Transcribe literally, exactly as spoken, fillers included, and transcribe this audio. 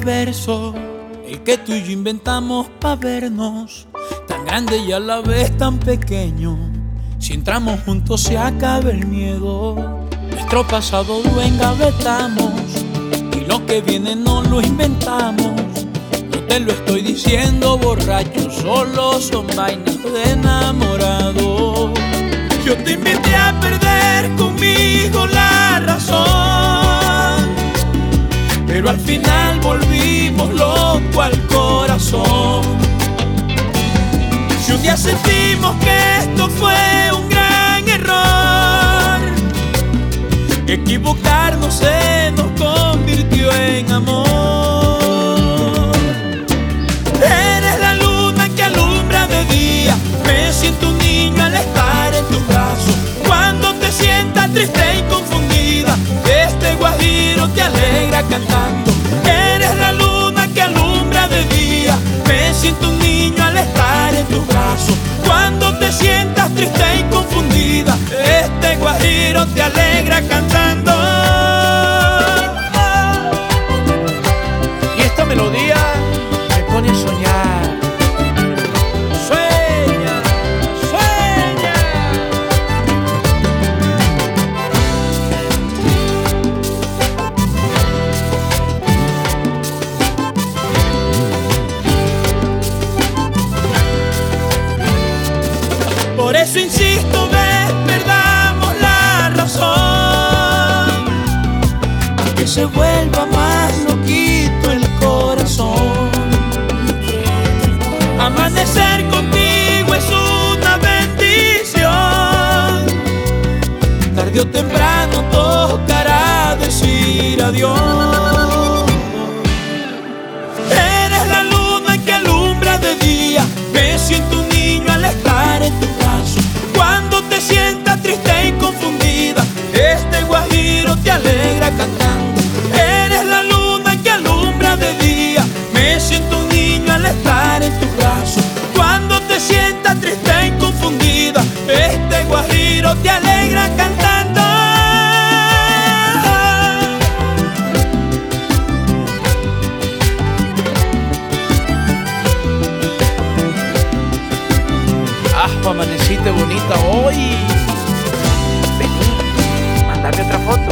universo, el que tú y yo inventamos pa' vernos, tan grande y a la vez tan pequeño. Si entramos juntos se acaba el miedo. Nuestro pasado lo engavetamos y lo que viene no lo inventamos. No te lo estoy diciendo borracho, solo son vainas de enamorado. Yo te invité a perder conmigo la razón, pero al final volvimos loco al corazón. Si un día sentimos que esto fue un gran error, equivocarnos se nos convirtió en amor. Eres la luna que alumbra de día, me siento un niño al estar en tus brazos. Cuando te sientas triste y confundida, este guajiro te alegra cantando. Eres la luna que alumbra de día, me siento un niño al estar en tus brazos. Cuando te sientas triste y confundida, este guajiro te alegra cantando. Y esta melodía me pone a soñar. Sueña, sueña. Por eso insisto, ves, perdamos la razón, que se vuelva más loquito el corazón. Amanecer contigo es una bendición, tarde o temprano tocará decir adiós. Eres la luna que alumbra de día, me siento un niño al estar en tu brazo. Cuando te sientas triste y confundida, este guajiro te alegra cantando. Eres la luna que alumbra de día, me siento un niño al estar en tu brazo. Cuando te sientas triste y confundida, este guajiro te alegra cantando. Ah, amaneciste bonita hoy. Ven, mándame otra foto.